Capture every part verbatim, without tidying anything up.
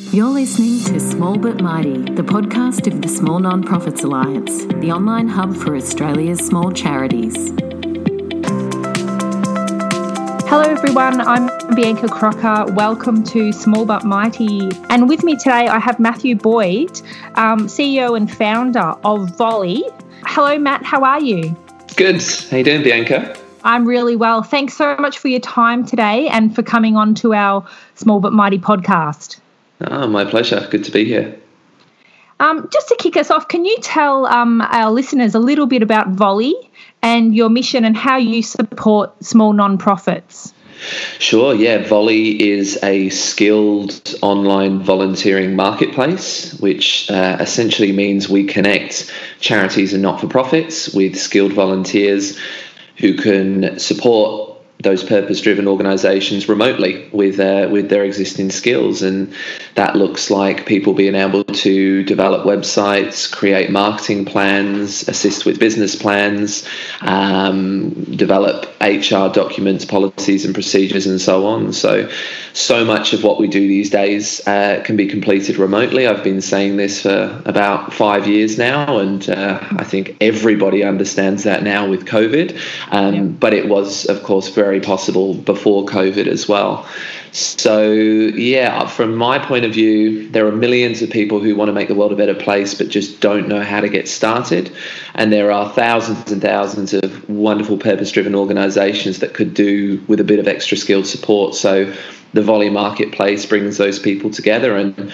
You're listening to Small But Mighty, the podcast of the Small Non-Profits Alliance, the online hub for Australia's small charities. Hello everyone, I'm Bianca Crocker. Welcome to Small But Mighty. And with me today I have Matthew Boyd, um, C E O and founder of Volley. Hello Matt, how are you? Good. How you doing, Bianca? I'm really well. Thanks so much for your time today and for coming on to our Small But Mighty podcast. Oh, my pleasure. Good to be here. Um, just to kick us off, can you tell um, our listeners a little bit about Volley and your mission and how you support small non-profits? Sure, yeah. Volley is a skilled online volunteering marketplace, which uh, essentially means we connect charities and not-for-profits with skilled volunteers who can support those purpose-driven organisations remotely with uh, with their existing skills, and that looks like people being able to develop websites, create marketing plans, assist with business plans, um, develop H R documents, policies and procedures, and so on. So, so much of what we do these days uh, can be completed remotely. I've been saying this for about five years now, and uh, I think everybody understands that now with COVID. Um, yeah. But it was, of course, very Very possible before COVID as well. So yeah, from my point of view, there are millions of people who want to make the world a better place but just don't know how to get started, and there are thousands and thousands of wonderful purpose-driven organizations that could do with a bit of extra skilled support. So the Volley Marketplace brings those people together, and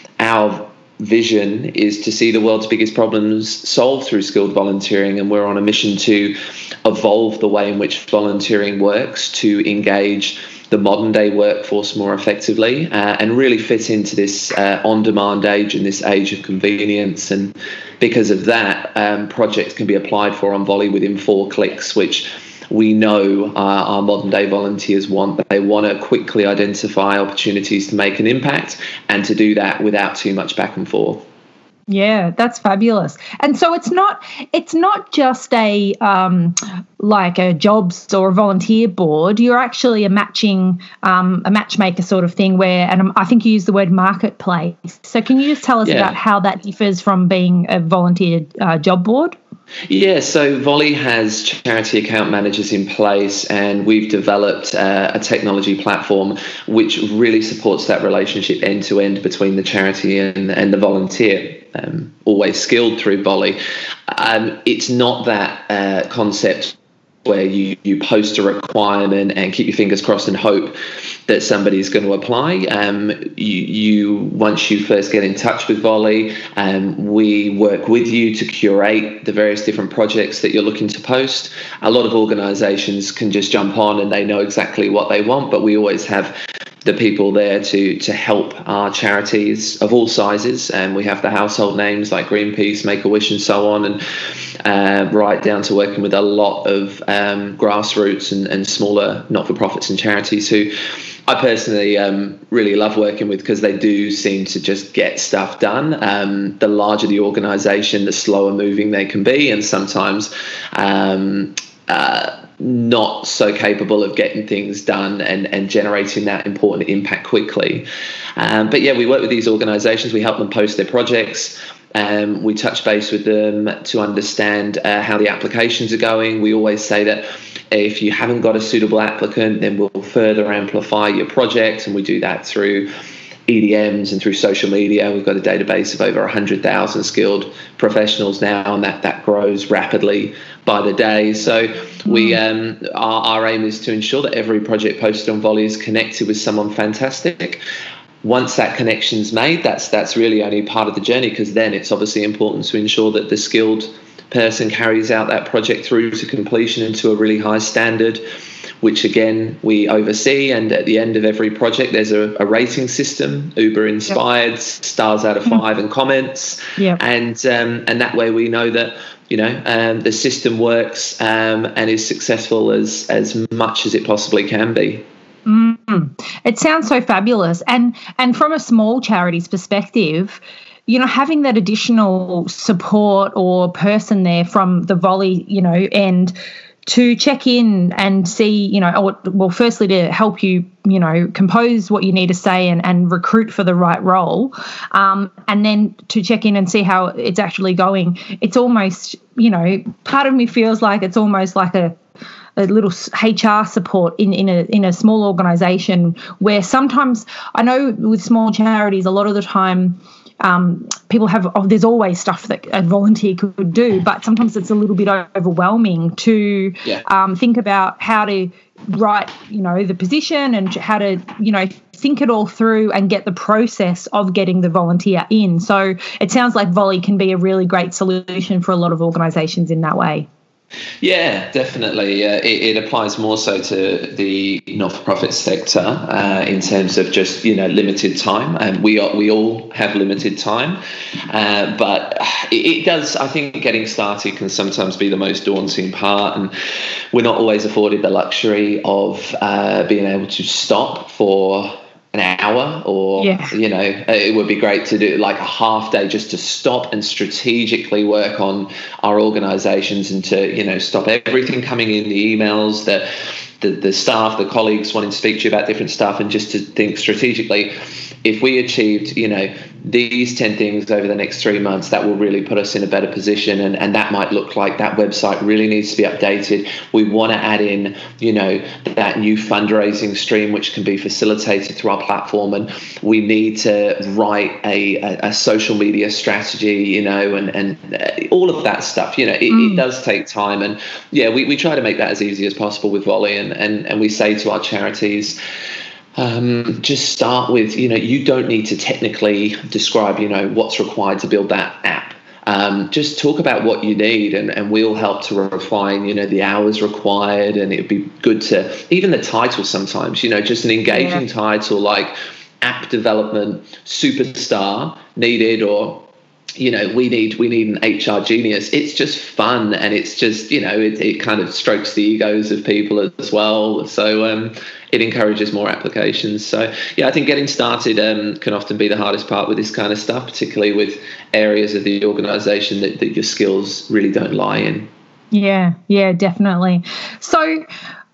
our vision is to see the world's biggest problems solved through skilled volunteering, and we're on a mission to evolve the way in which volunteering works to engage the modern day workforce more effectively uh, and really fit into this uh, on-demand age and this age of convenience. And because of that, um, projects can be applied for on Volley within four clicks, which we know uh, our modern day volunteers want. They want to quickly identify opportunities to make an impact, and to do that without too much back and forth. Yeah, that's fabulous. And so it's not it's not just a um, like a jobs or a volunteer board. You're actually a matching um, a matchmaker sort of thing where, and I think you use the word marketplace. So can you just tell us yeah. about how that differs from being a volunteer uh, job board? Yeah, so Volley has charity account managers in place, and we've developed uh, a technology platform which really supports that relationship end to end between the charity and, and the volunteer, um, always skilled through Volley. Um, it's not that uh, concept where you, you post a requirement and keep your fingers crossed and hope that somebody's going to apply. Um, you, you once you first get in touch with Volley, um, we work with you to curate the various different projects that you're looking to post. A lot of organisations can just jump on and they know exactly what they want, but we always have the people there to to help our charities of all sizes, and we have the household names like Greenpeace, Make-A-Wish and so on, and uh, right down to working with a lot of um, grassroots and, and smaller not-for-profits and charities who I personally um, really love working with, because they do seem to just get stuff done. Um, the larger the organisation, the slower moving they can be, and sometimes um, uh, not so capable of getting things done and, and generating that important impact quickly. Um, but yeah, we work with these organisations. We help them post their projects. Um, we touch base with them to understand uh, how the applications are going. We always say that if you haven't got a suitable applicant, then we'll further amplify your project, and we do that through E D Ms and through social media. We've got a database of over one hundred thousand skilled professionals now, and that, that grows rapidly by the day. So we um, our, our aim is to ensure that every project posted on Volley is connected with someone fantastic. Once that connection's made, that's that's really only part of the journey, because then it's obviously important to ensure that the skilled person carries out that project through to completion and to a really high standard, which again we oversee. And at the end of every project there's a, a rating system, Uber inspired, yep. stars out of five and comments, yep. and um, and that way we know that you know um, the system works um, and is successful as as much as it possibly can be. Mm. It sounds so fabulous. And and from a small charity's perspective, you know, having that additional support or person there from the Volley, you know, and to check in and see, you know, or, well, firstly to help you, you know, compose what you need to say and, and recruit for the right role, um, and then to check in and see how it's actually going. It's almost, you know, part of me feels like it's almost like a a little H R support in, in a in a small organisation, where sometimes I know with small charities a lot of the time um, people have oh, there's always stuff that a volunteer could do, but sometimes it's a little bit overwhelming to yeah. um, think about how to write, you know, the position and how to, you know, think it all through and get the process of getting the volunteer in. So it sounds like Volley can be a really great solution for a lot of organisations in that way. Yeah, definitely. Uh, it, it applies more so to the not-for-profit sector uh, in terms of just, you know, limited time. And um, we are, we all have limited time, uh, but it, it does. I think getting started can sometimes be the most daunting part, and we're not always afforded the luxury of uh, being able to stop for an hour or, yeah. you know, it would be great to do like a half day just to stop and strategically work on our organisations and to, you know, stop everything coming in, the emails, the, the, the staff, the colleagues wanting to speak to you about different stuff, and just to think strategically, if we achieved, you know, these ten things over the next three months, that will really put us in a better position. And, and that might look like that website really needs to be updated. We want to add in, you know, that new fundraising stream, which can be facilitated through our platform. And we need to write a, a, a social media strategy, you know, and, and all of that stuff. You know, it, mm. it does take time. And yeah, we, we try to make that as easy as possible with Volley. And, and, and we say to our charities, Um, just start with, you know, you don't need to technically describe, you know, what's required to build that app. Um, just talk about what you need, and, and we'll help to refine, you know, the hours required. And it'd be good to, even the title sometimes, you know, just an engaging yeah. title like app development superstar needed, or, you know, we need we need an H R genius. It's just fun, and it's just, you know, it, it kind of strokes the egos of people as well. So um, it encourages more applications. So yeah, I think getting started um, can often be the hardest part with this kind of stuff, particularly with areas of the organisation that, that your skills really don't lie in. Yeah, yeah, definitely. So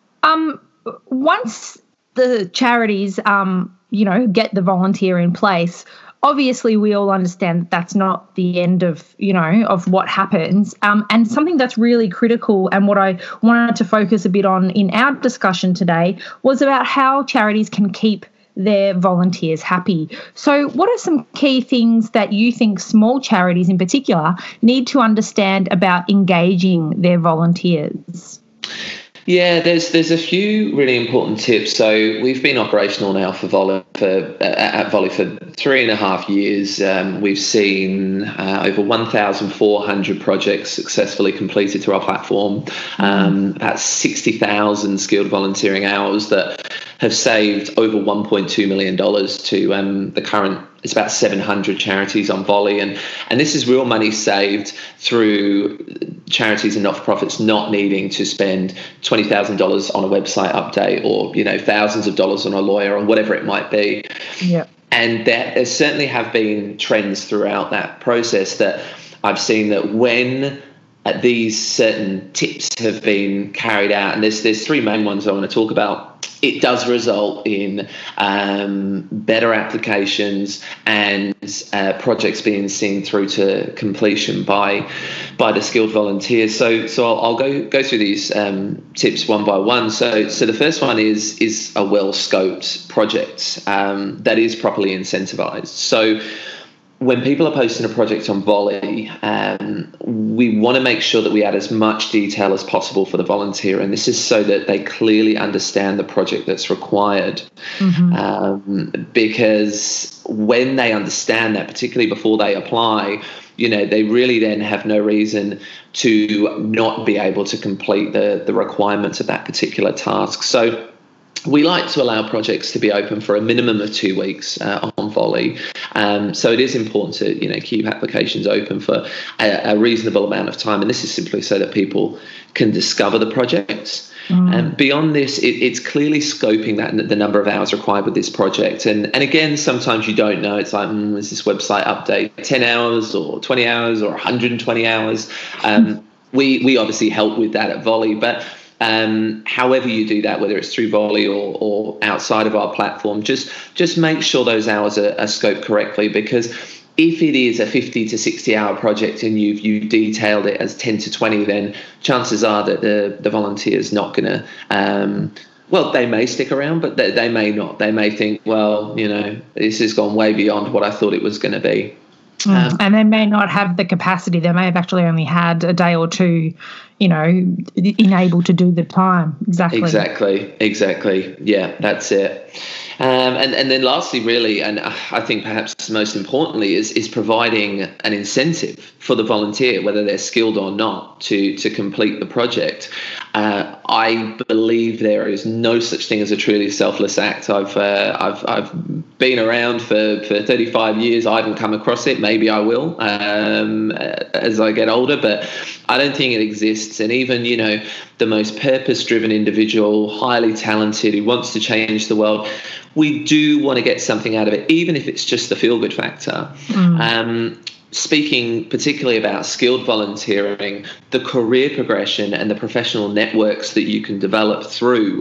um, once the charities, um, you know, get the volunteer in place, obviously, we all understand that that's not the end of, you know, of what happens. Um, and something that's really critical, and what I wanted to focus a bit on in our discussion today, was about how charities can keep their volunteers happy. So what are some key things that you think small charities in particular need to understand about engaging their volunteers? Yeah, there's there's a few really important tips. So we've been operational now for Volley for uh, at Volley for three and a half years. Um, we've seen uh, over one thousand four hundred projects successfully completed through our platform. Um, about sixty thousand skilled volunteering hours that have saved over one point two million dollars to um, the current. It's about seven hundred charities on Volley, and and this is real money saved through charities and not-for-profits not needing to spend twenty thousand dollars on a website update, or, you know, thousands of dollars on a lawyer, or whatever it might be. Yeah. And there, there certainly have been trends throughout that process that I've seen that when uh, these certain tips have been carried out, and there's there's three main ones I want to talk about. It does result in um, better applications and uh, projects being seen through to completion by by the skilled volunteers. So, so I'll, I'll go go through these um, tips one by one. So, so the first one is is a well scoped project um, that is properly incentivized. So, when people are posting a project on Volley, um, we want to make sure that we add as much detail as possible for the volunteer. And this is so that they clearly understand the project that's required. Mm-hmm. Um, because when they understand that, particularly before they apply, you know, they really then have no reason to not be able to complete the, the requirements of that particular task. So we like to allow projects to be open for a minimum of two weeks uh, on Volley. Um, so it is important to, you know, keep applications open for a, a reasonable amount of time. And this is simply so that people can discover the projects. And mm. um, beyond this, it, it's clearly scoping that the number of hours required with this project. And and again, sometimes you don't know. It's like, mm, is this website update ten hours or twenty hours or one hundred twenty hours? Um, we we obviously help with that at Volley, but Um, however you do that, whether it's through Volley or, or outside of our platform, just just make sure those hours are, are scoped correctly, because if it is a fifty to sixty hour project and you've you detailed it as ten to twenty, then chances are that the, the volunteer is not going to, um, well, they may stick around, but they, they may not. They may think, well, you know, this has gone way beyond what I thought it was going to be. Mm. Um, and they may not have the capacity. They may have actually only had a day or two, you know, enabled to do the time. Exactly. Exactly. Exactly. Yeah, that's it. Um, and, and then lastly, really, and I think perhaps most importantly, is is providing an incentive for the volunteer, whether they're skilled or not, to to complete the project. Uh, I believe there is no such thing as a truly selfless act. I've uh, I've I've been around for, for thirty-five years. I haven't come across it. Maybe I will um, as I get older, but I don't think it exists. And even, you know, the most purpose-driven individual, highly talented, who wants to change the world, we do want to get something out of it, even if it's just the feel-good factor. Mm. Um, speaking particularly about skilled volunteering, the career progression and the professional networks that you can develop through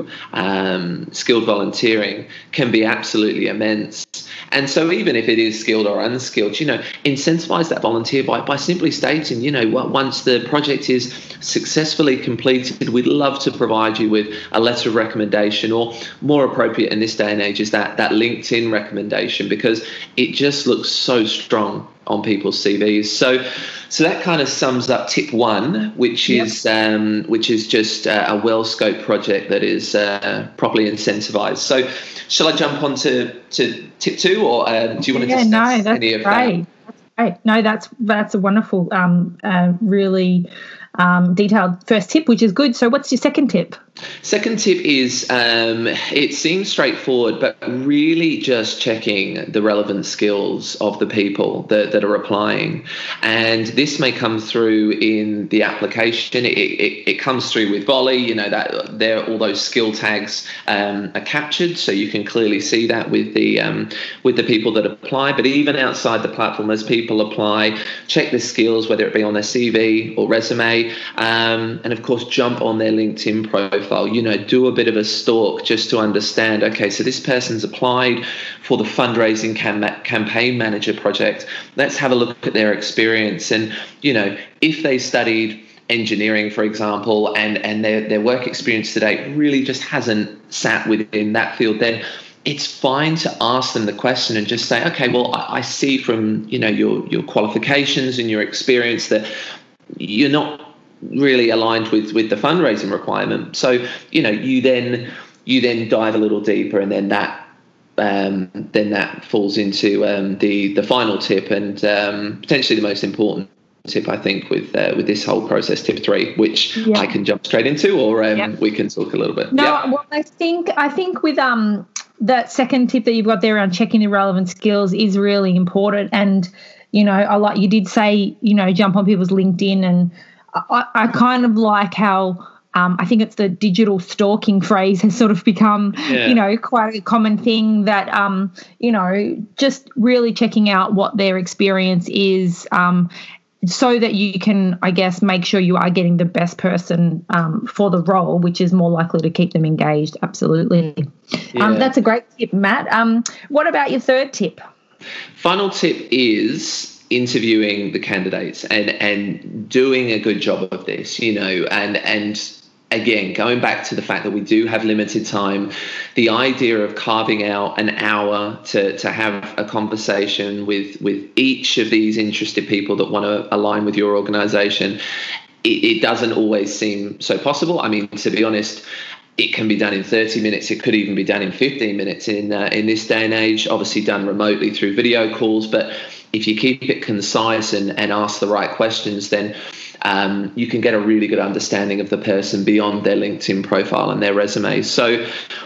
um, skilled volunteering can be absolutely immense. And so even if it is skilled or unskilled, you know, incentivize that volunteer by, by simply stating, you know, once the project is successfully completed, we'd love to provide you with a letter of recommendation, or more appropriate in this day and age is that, that LinkedIn recommendation, because it just looks so strong on people's C Vs. So so that kind of sums up tip one, which yep. is um, which is just a, a well-scoped project that is uh, properly incentivized. So shall I jump on to, to tip two, or uh, do you want to yeah, discuss no, that's any of great. that? That's great. No, that's that's a wonderful, um, uh, really um, detailed first tip, which is good. So what's your second tip? Second tip is, um, it seems straightforward, but really just checking the relevant skills of the people that, that are applying. And this may come through in the application. It, it, it comes through with Volley, you know, that there all those skill tags um, are captured, so you can clearly see that with the um, with the people that apply. But even outside the platform, as people apply, check the skills, whether it be on their C V or resume, um, and of course jump on their LinkedIn profile. You know, do a bit of a stalk just to understand, okay, so this person's applied for the fundraising cam- campaign manager project. Let's have a look at their experience. And, you know, if they studied engineering, for example, and, and their, their work experience to date really just hasn't sat within that field, then it's fine to ask them the question and just say, okay, well, I, I see from, you know, your, your qualifications and your experience that you're not really aligned with with the fundraising requirement. So, you know, you then you then dive a little deeper, and then that um, then that falls into um, the the final tip, and um, potentially the most important tip, I think, with uh, with this whole process, tip three, which yeah. I can jump straight into, or um, yeah. we can talk a little bit. No, yeah. well, I think I think with um that second tip that you've got there around checking the relevant skills is really important. And, you know, I like you did say, you know, jump on people's LinkedIn, and I, I kind of like how um, I think it's the digital stalking phrase has sort of become, yeah. you know, quite a common thing, that, um, you know, just really checking out what their experience is, um, so that you can, I guess, make sure you are getting the best person um, for the role, which is more likely to keep them engaged. Absolutely. Yeah. Um, that's a great tip, Matt. Um, what about your third tip? Final tip is interviewing the candidates and and doing a good job of this, you know, and and again, going back to the fact that we do have limited time, the idea of carving out an hour to to have a conversation with with each of these interested people that want to align with your organization, it, it doesn't always seem so possible. I mean, to be honest, it can be done in thirty minutes. It could even be done in fifteen minutes in uh, in this day and age, obviously done remotely through video calls. But if you keep it concise and, and ask the right questions, then um, you can get a really good understanding of the person beyond their LinkedIn profile and their resume. So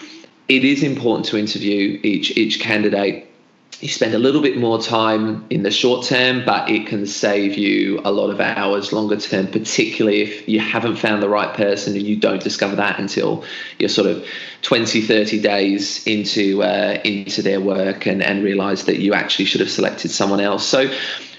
it is important to interview each each candidate. You spend a little bit more time in the short term, but it can save you a lot of hours longer term, particularly if you haven't found the right person and you don't discover that until you're sort of twenty, thirty days into uh, into their work and, and realize that you actually should have selected someone else. So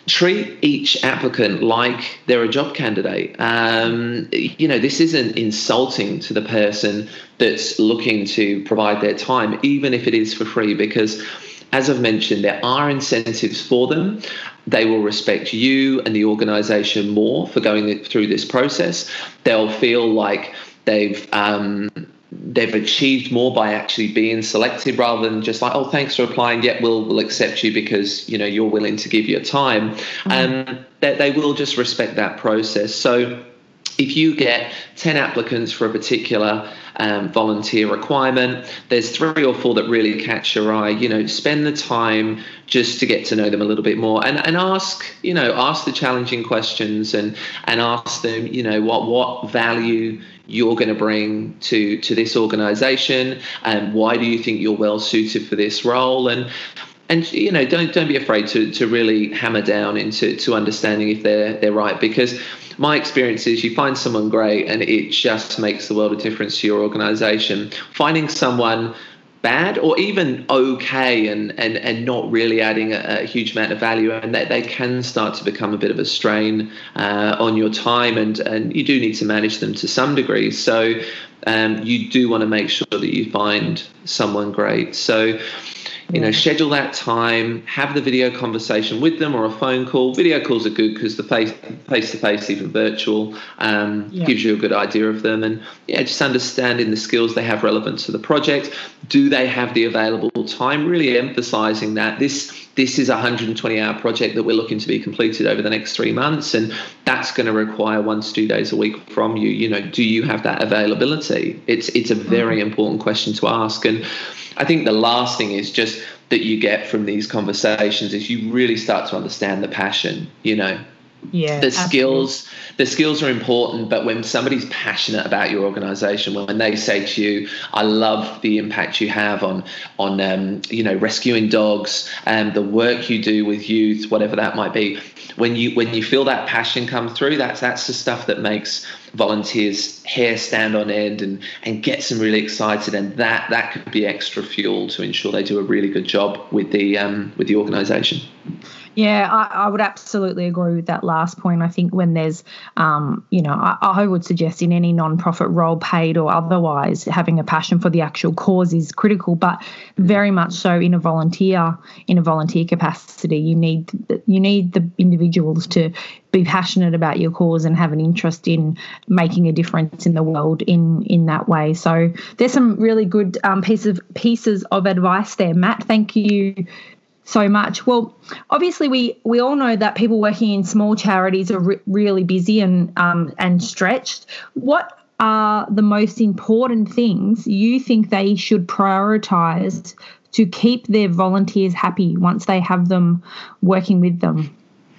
treat each applicant like they're a job candidate. Um, you know, this isn't insulting to the person that's looking to provide their time, even if it is for free, because as I've mentioned, there are incentives for them. They will respect you and the organisation more for going through this process. They'll feel like they've um, they've achieved more by actually being selected, rather than just like, oh, thanks for applying. Yet we'll we'll accept you because you know you're willing to give your time. Mm. Um, that they will just respect that process. So if you get ten applicants for a particular um, volunteer requirement, there's three or four that really catch your eye, you know, spend the time just to get to know them a little bit more, and, and ask, you know, ask the challenging questions, and, and ask them, you know, what, what value you're going to bring to, to this organisation, and why do you think you're well suited for this role? And And, you know, don't don't be afraid to to really hammer down into to understanding if they're they're right, because my experience is you find someone great and it just makes the world of difference to your organisation. Finding someone bad or even okay and and, and not really adding a, a huge amount of value, and that they can start to become a bit of a strain uh, on your time, and, and you do need to manage them to some degree. So um, you do want to make sure that you find someone great. So You know, schedule that time, have the video conversation with them or a phone call. Video calls are good because the face, face-to-face, even virtual, um, yeah. gives you a good idea of them. And, yeah, just understanding the skills they have relevant to the project. Do they have the available time? Really emphasising that this this is a one hundred twenty hour project that we're looking to be completed over the next three months, and that's going to require one to two days a week from you. You know, do you have that availability? It's it's a very mm-hmm. important question to ask. And I think the last thing is just that you get from these conversations is you really start to understand the passion, you know. Yeah, the absolutely. skills the skills are important, but when somebody's passionate about your organization, when they say to you, I love the impact you have on on um, you know, rescuing dogs and the work you do with youth, whatever that might be, when you when you feel that passion come through, that's that's the stuff that makes volunteers' hair stand on end and and gets them really excited, and that that could be extra fuel to ensure they do a really good job with the um, with the organization. Yeah, I, I would absolutely agree with that last point. I think when there's, um, you know, I, I would suggest in any non-profit role, paid or otherwise, having a passion for the actual cause is critical. But very much so in a volunteer, in a volunteer capacity, you need you need the individuals to be passionate about your cause and have an interest in making a difference in the world in in that way. So there's some really good um, pieces pieces of advice there, Matt. Thank you so much. Well, obviously we we all know that people working in small charities are re- really busy and um and stretched. What are the most important things you think they should prioritise to keep their volunteers happy once they have them working with them?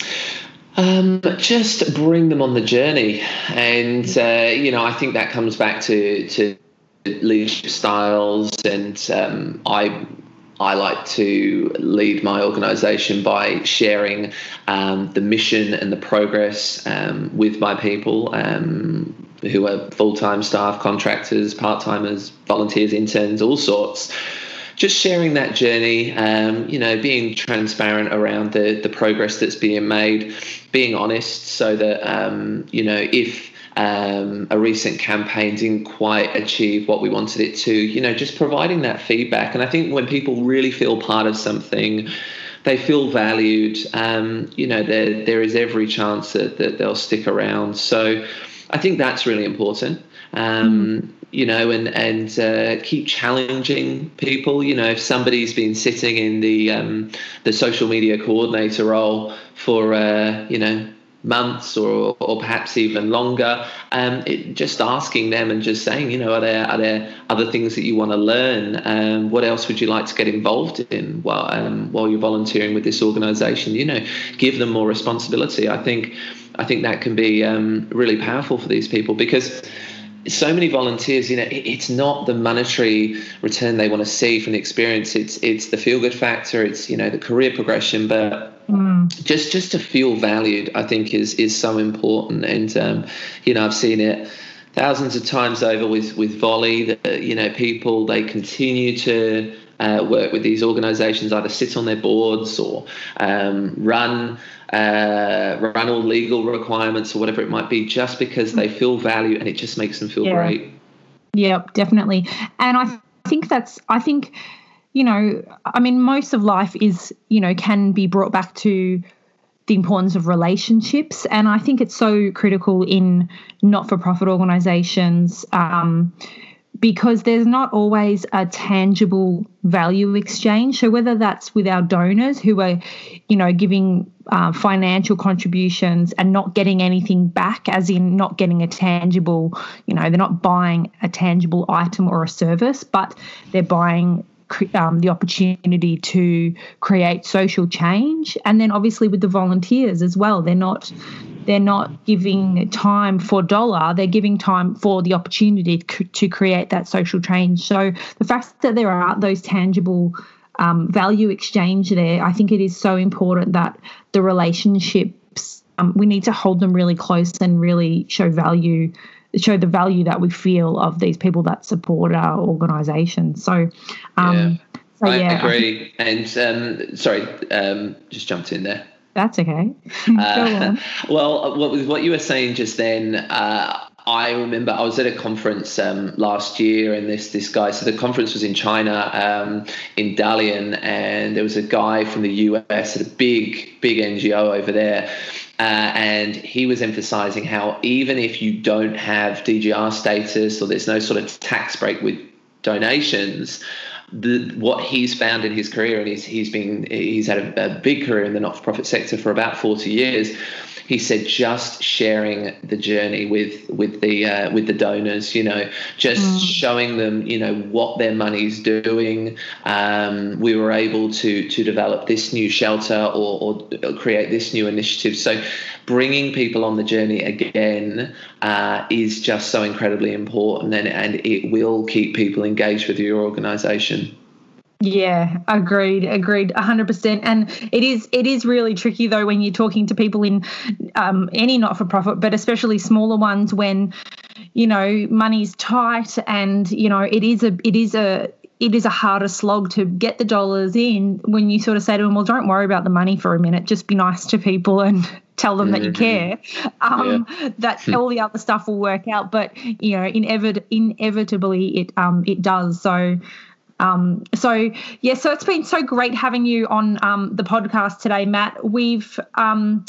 Um, just bring them on the journey, and uh, you know, I think that comes back to to leadership styles, and um, I. I like to lead my organisation by sharing um, the mission and the progress um, with my people um, who are full-time staff, contractors, part-timers, volunteers, interns, all sorts. Just sharing that journey, um, you know, being transparent around the, the progress that's being made, being honest so that, um, you know, if Um, a recent campaign didn't quite achieve what we wanted it to, you know, just providing that feedback. And I think when people really feel part of something, they feel valued, um, you know, there there is every chance that, that they'll stick around. So I think that's really important, um, mm. you know, and, and uh, keep challenging people. You know, if somebody's been sitting in the, um, the social media coordinator role for, uh, you know, months or or perhaps even longer, um, it, just asking them and just saying, you know, are there are there other things that you want to learn? Um, what else would you like to get involved in while um, while you're volunteering with this organisation? You know, give them more responsibility. I think I think that can be um, really powerful for these people, because so many volunteers, you know, it, it's not the monetary return they want to see from the experience. It's it's the feel good factor. It's, you know, the career progression, but Mm. Just just to feel valued, I think, is is so important. And, um, you know, I've seen it thousands of times over with, with Volley, that, you know, people, they continue to uh, work with these organisations, either sit on their boards or um, run uh, run all legal requirements or whatever it might be, just because they feel value and it just makes them feel yeah. great. Yeah, definitely. And I think that's, I think, you know, I mean, most of life is, you know, can be brought back to the importance of relationships. And I think it's so critical in not-for-profit organisations um, because there's not always a tangible value exchange. So whether that's with our donors who are, you know, giving uh, financial contributions and not getting anything back, as in not getting a tangible, you know, they're not buying a tangible item or a service, but they're buying Um, the opportunity to create social change. And then obviously with the volunteers as well, they're not they're not giving time for dollar, they're giving time for the opportunity to, to create that social change. So the fact that there are those tangible um, value exchange there, I think it is so important that the relationships, um, we need to hold them really close and really show value show the value that we feel of these people that support our organisation. So, um, yeah, so, I yeah, agree. I and um, sorry, um, just jumped in there. That's okay. uh, well, what with what you were saying just then, uh, I remember I was at a conference um, last year, and this this guy. So the conference was in China, um, in Dalian, and there was a guy from the U S at a big big N G O over there. Uh, and he was emphasizing how even if you don't have D G R status or there's no sort of tax break with donations, the, what he's found in his career, and he's he's been he's had a, a big career in the not-for-profit sector for about forty years. He said just sharing the journey with with the uh, with the donors, you know, just mm. showing them, you know, what their money's doing. Um, we were able to to develop this new shelter or, or create this new initiative. So bringing people on the journey again uh, is just so incredibly important, and, and it will keep people engaged with your organisation. Yeah, agreed, agreed, one hundred percent. And it is it is really tricky, though, when you're talking to people in um, any not-for-profit, but especially smaller ones when, you know, money's tight and, you know, it is a it is a it is a harder slog to get the dollars in when you sort of say to them, well, don't worry about the money for a minute, just be nice to people and tell them that you care, um, yeah. that all the other stuff will work out. But, you know, inevit- inevitably it um it does. So Um, so, yeah, so it's been so great having you on um, the podcast today, Matt. We've, um,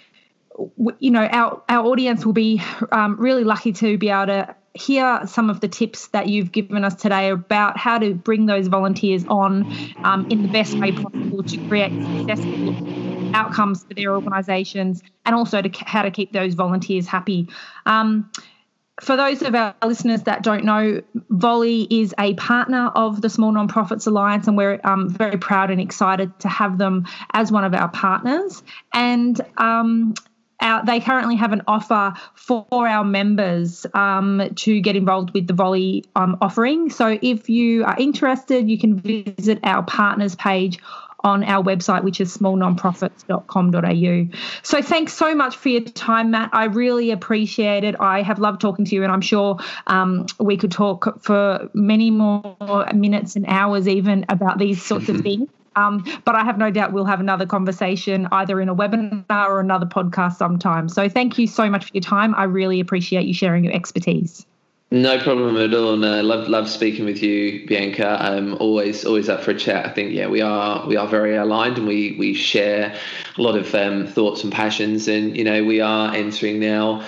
w- you know, our, our audience will be um, really lucky to be able to hear some of the tips that you've given us today about how to bring those volunteers on um, in the best way possible to create successful outcomes for their organisations, and also to how to keep those volunteers happy. Um For those of our listeners that don't know, Volley is a partner of the Small Nonprofits Alliance, and we're um, very proud and excited to have them as one of our partners. And um, our, they currently have an offer for our members um, to get involved with the Volley um, offering. So if you are interested, you can visit our partners page on our website, which is small nonprofits dot com dot a u. So thanks so much for your time, Matt. I really appreciate it. I have loved talking to you, and I'm sure um, we could talk for many more minutes and hours even about these sorts of things. Um, but I have no doubt we'll have another conversation either in a webinar or another podcast sometime. So thank you so much for your time. I really appreciate you sharing your expertise. No problem at all, and uh, love love speaking with you, Bianca. I'm always always up for a chat. I think yeah, we are we are very aligned, and we we share a lot of um, thoughts and passions. And you know, we are entering now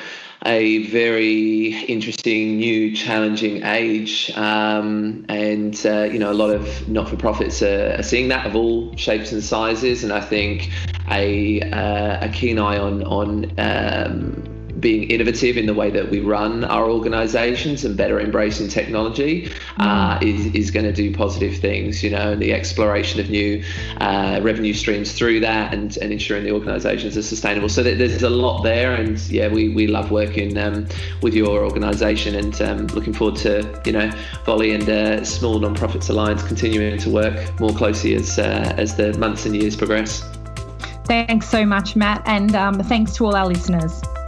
a very interesting, new, challenging age, um, and uh, you know, a lot of not-for-profits are, are seeing that of all shapes and sizes. And I think a uh, a keen eye on on um, being innovative in the way that we run our organizations and better embracing technology uh, is, is going to do positive things, you know, and the exploration of new uh, revenue streams through that, and, and ensuring the organizations are sustainable. So there's a lot there, and yeah, we, we love working um, with your organization, and um, looking forward to, you know, Volley and uh, Small Nonprofits Alliance continuing to work more closely as, uh, as the months and years progress. Thanks so much, Matt, and um, thanks to all our listeners.